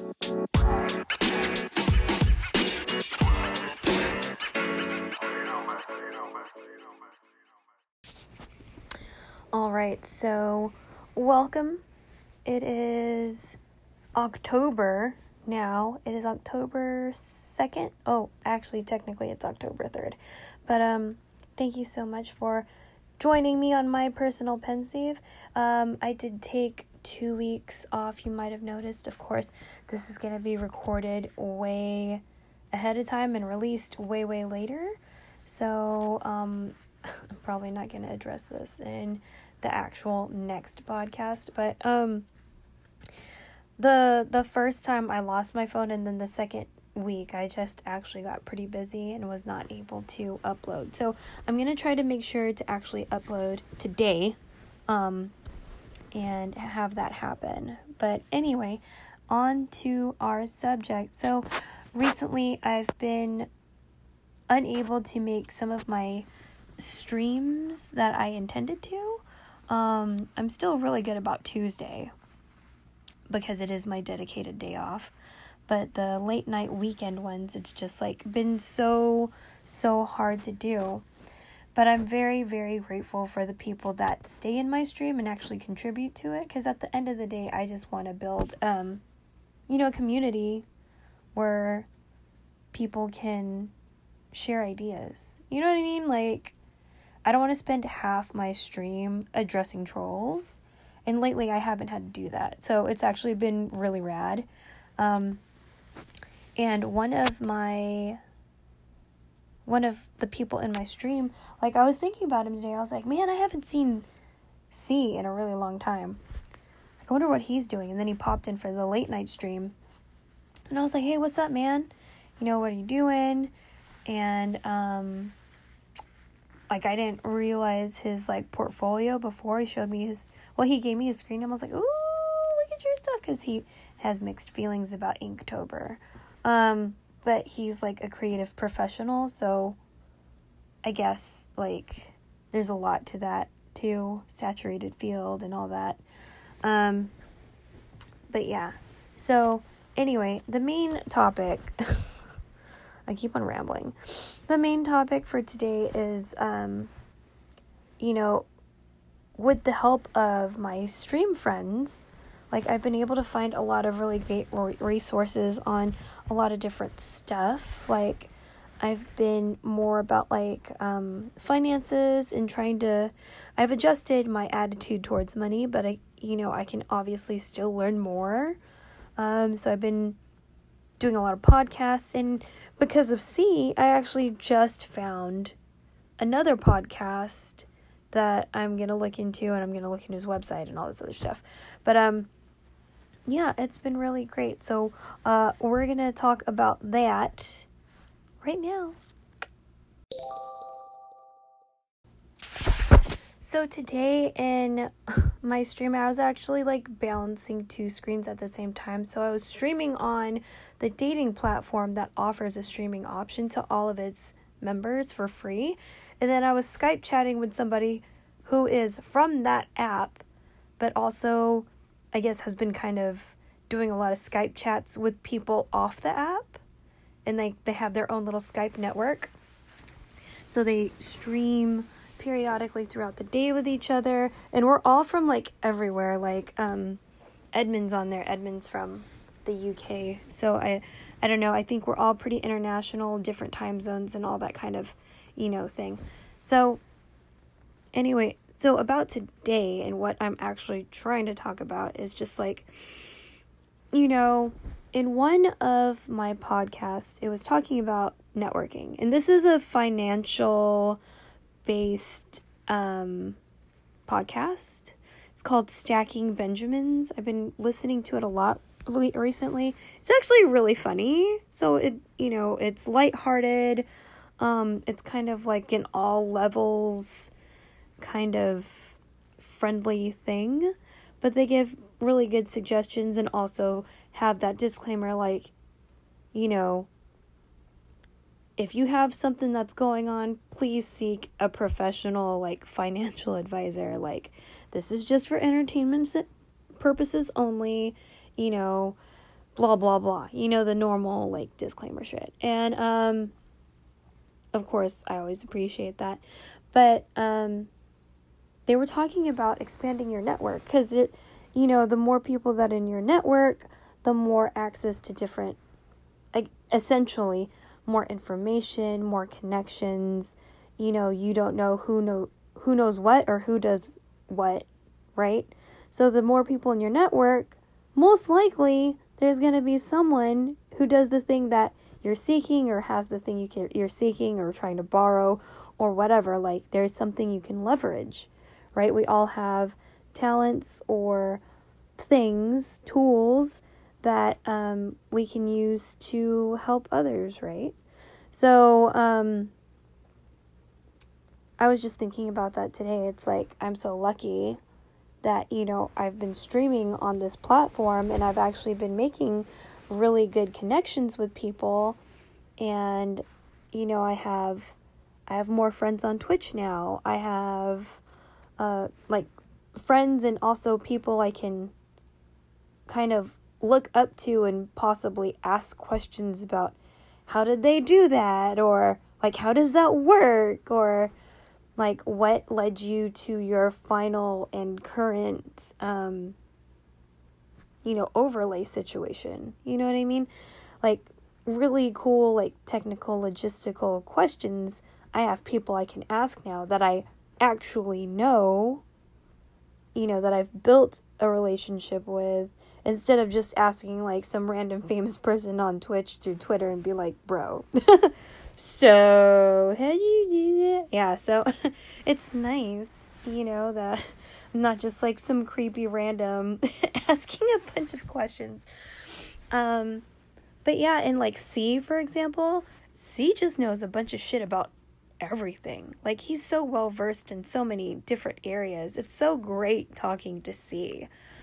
All right, so welcome. It is October now. It is October 2nd. Oh, actually, technically it's October 3rd. But thank you so much for joining me on my personal pensieve. I did take 2 weeks off. You might have noticed. Of course, this is going to be recorded way ahead of time and released way later. So, I'm probably not going to address this in the actual next podcast, but the first time I lost my phone, and then the second week I just actually got pretty busy and was not able to upload. So I'm going to try to make sure to actually upload today and have that happen. But anyway, on to our subject. So recently I've been unable to make some of my streams that I intended to. I'm still really good about Tuesday because it is my dedicated day off, but the late night weekend ones, it's just like been so hard to do. But I'm very grateful for the people that stay in my stream and actually contribute to it, because at the end of the day, I just want to build a community where people can share ideas. You know what I mean? Like, I don't want to spend half my stream addressing trolls, and lately I haven't had to do that, so it's actually been really rad. And one of the people in my stream, like, I was thinking about him today. I was like, man, I haven't seen C in a really long time. Like, I wonder what he's doing. And then he popped in for the late night stream, and I was like, hey, what's up, man? What are you doing? And like, I didn't realize his, like, portfolio before he showed me he gave me his screen, and I was like, ooh, look at your stuff, because he has mixed feelings about Inktober. But he's, like, a creative professional, so I guess, like, there's a lot to that, too, saturated field and all that. But yeah, so, anyway, the main topic... I keep on rambling. The main topic for today is, with the help of my stream friends, like, I've been able to find a lot of really great resources on a lot of different stuff. Like, I've been more about, like, finances and I've adjusted my attitude towards money, but I can obviously still learn more. So I've been doing a lot of podcasts, and because of C, I actually just found another podcast that I'm going to look into, and I'm going to look into his website and all this other stuff. But, yeah, it's been really great. So, we're going to talk about that right now. So today in my stream, I was actually, like, balancing two screens at the same time. So I was streaming on the dating platform that offers a streaming option to all of its members for free. And then I was Skype chatting with somebody who is from that app, but also, I guess, has been kind of doing a lot of Skype chats with people off the app. And they have their own little Skype network. So they stream periodically throughout the day with each other, and we're all from, like, everywhere. Like, Edmund's on there. Edmund's from the UK, so I don't know, I think we're all pretty international, different time zones and all that kind of thing. So anyway, so about today and what I'm actually trying to talk about is just, like, in one of my podcasts, it was talking about networking, and this is a financial based podcast. It's called Stacking Benjamins. I've been listening to it a lot recently. It's actually really funny. So it's lighthearted. It's kind of like an all levels kind of friendly thing, but they give really good suggestions and also have that disclaimer, like, if you have something that's going on, please seek a professional, like, financial advisor. Like, this is just for entertainment purposes only. blah, blah, blah. You know, the normal, like, disclaimer shit. And, of course, I always appreciate that. But, they were talking about expanding your network. Because, the more people that in your network, the more access to different, like, essentially, more information, more connections. You don't know who knows what or who does what, right? So the more people in your network, most likely there's going to be someone who does the thing that you're seeking or has the thing you're seeking or trying to borrow or whatever. Like, there's something you can leverage, right? We all have talents or things, tools that we can use to help others, right? So I was just thinking about that today. It's like, I'm so lucky that, I've been streaming on this platform and I've actually been making really good connections with people. And, I have more friends on Twitch now. I have, friends and also people I can kind of look up to and possibly ask questions about how did they do that? Or, like, how does that work? Or, like, what led you to your final and current, overlay situation? You know what I mean? Like, really cool, like, technical, logistical questions. I have people I can ask now that I actually know, that I've built a relationship with, instead of just asking, like, some random famous person on Twitch through Twitter and be like, bro, so how do you do that? Yeah, so it's nice, that I'm not just like some creepy random asking a bunch of questions. But yeah, and like C, for example, C just knows a bunch of shit about everything. Like, he's so well versed in so many different areas. It's so great talking to C.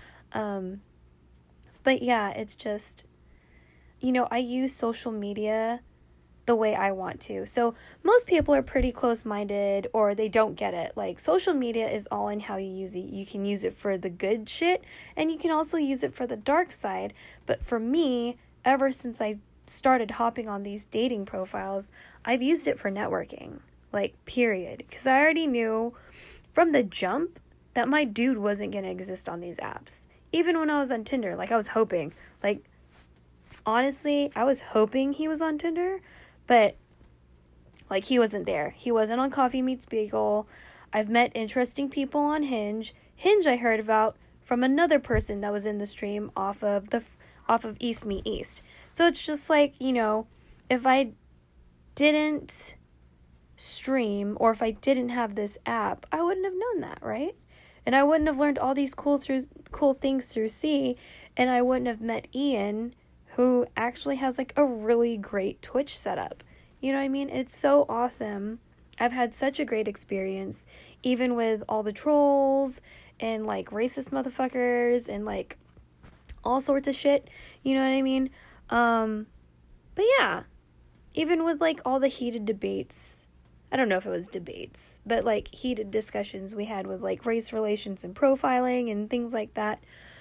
But yeah, it's just, I use social media the way I want to. So most people are pretty close-minded or they don't get it. Like, social media is all in how you use it. You can use it for the good shit and you can also use it for the dark side. But for me, ever since I started hopping on these dating profiles, I've used it for networking. Like, period. Because I already knew from the jump that my dude wasn't going to exist on these apps. Even when I was on Tinder, like, I was hoping. Like, honestly, I was hoping he was on Tinder, but, like, he wasn't there. He wasn't on Coffee Meets Bagel. I've met interesting people on Hinge. Hinge I heard about from another person that was in the stream off of East Meet East. So it's just like, if I didn't stream or if I didn't have this app, I wouldn't have known that, right? And I wouldn't have learned all these cool things through C, and I wouldn't have met Ian, who actually has, like, a really great Twitch setup. You know what I mean? It's so awesome. I've had such a great experience, even with all the trolls and, like, racist motherfuckers and, like, all sorts of shit. You know what I mean? But yeah, even with, like, all the heated debates, I don't know if it was debates, but, like, heated discussions we had with, like, race relations and profiling and things like that,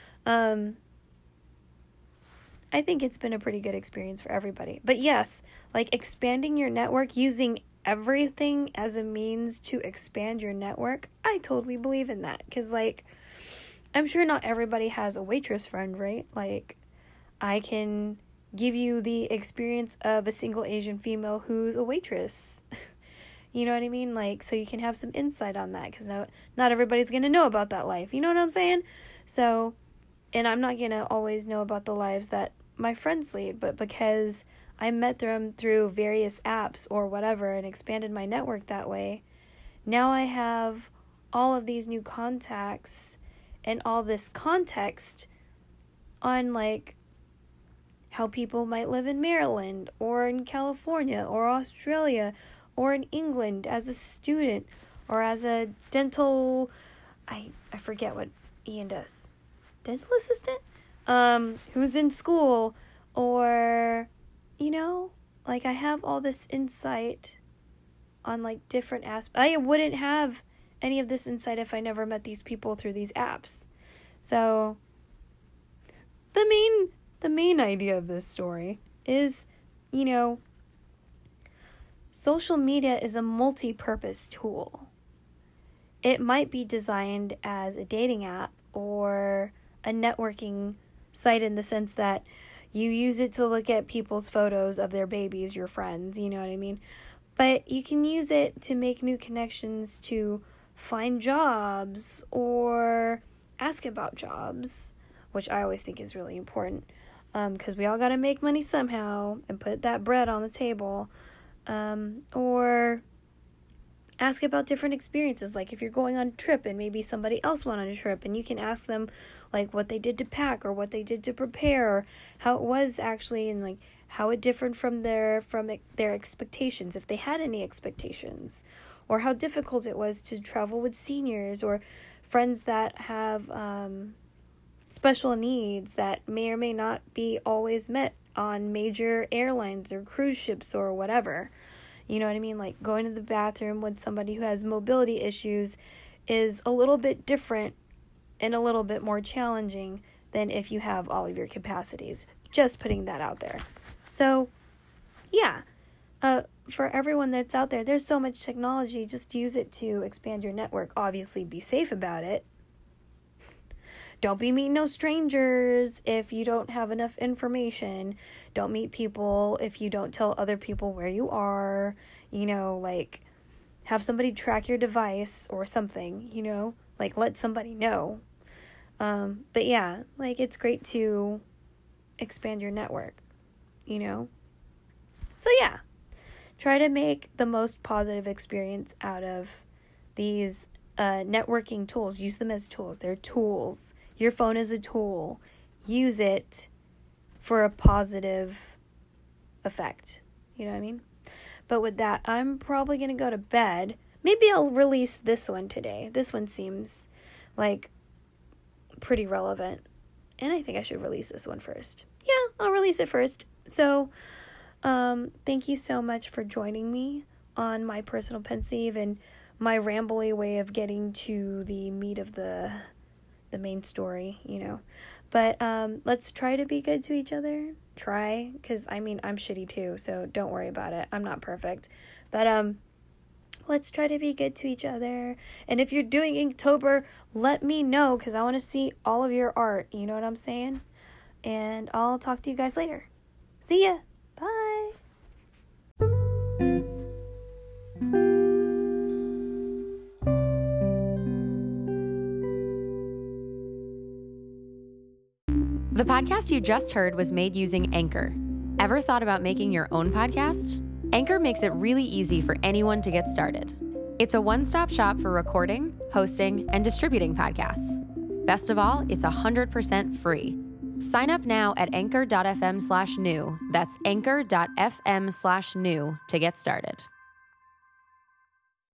I think it's been a pretty good experience for everybody. But yes, like, expanding your network, using everything as a means to expand your network, I totally believe in that. Because, like, I'm sure not everybody has a waitress friend, right? Like, I can give you the experience of a single Asian female who's a waitress. You know what I mean? Like, so you can have some insight on that, because not everybody's going to know about that life. You know what I'm saying? So, and I'm not going to always know about the lives that my friends lead, but because I met them through various apps or whatever and expanded my network that way, now I have all of these new contacts and all this context on, like, how people might live in Maryland or in California or Australia or in England as a student or as a dental, I forget what Ian does, dental assistant, who's in school, or, like, I have all this insight on, like, different aspects. I wouldn't have any of this insight if I never met these people through these apps. So the main the main idea of this story is, social media is a multi-purpose tool. It might be designed as a dating app or a networking site in the sense that you use it to look at people's photos of their babies, your friends, you know what I mean? But you can use it to make new connections, to find jobs or ask about jobs, which I always think is really important, because we all got to make money somehow and put that bread on the table, or ask about different experiences, like if you're going on a trip and maybe somebody else went on a trip, and you can ask them like what they did to pack or what they did to prepare, or how it was actually, and like how it differed from their expectations, if they had any expectations, or how difficult it was to travel with seniors or friends that have special needs that may or may not be always met on major airlines or cruise ships or whatever. You know what I mean? Like going to the bathroom with somebody who has mobility issues is a little bit different and a little bit more challenging than if you have all of your capacities. Just putting that out there. So, yeah, for everyone that's out there, there's so much technology. Just use it to expand your network. Obviously, be safe about it. Don't be meeting no strangers if you don't have enough information. Don't meet people if you don't tell other people where you are. Like have somebody track your device or something, like let somebody know. But yeah, like it's great to expand your network, So yeah, try to make the most positive experience out of these networking tools. Use them as tools. They're tools. Your phone is a tool. Use it for a positive effect. You know what I mean? But with that, I'm probably going to go to bed. Maybe I'll release this one today. This one seems like pretty relevant. And I think I should release this one first. Yeah, I'll release it first. So, thank you so much for joining me on my personal pensive and my rambly way of getting to the meat of the main story, But let's try to be good to each other. Try, because I'm shitty too, so don't worry about it. I'm not perfect. But let's try to be good to each other. And if you're doing Inktober, let me know, because I want to see all of your art. You know what I'm saying? And I'll talk to you guys later. See ya. Bye. The podcast you just heard was made using Anchor. Ever thought about making your own podcast? Anchor makes it really easy for anyone to get started. It's a one-stop shop for recording, hosting, and distributing podcasts. Best of all, it's 100% free. Sign up now at anchor.fm/new. That's anchor.fm/new to get started.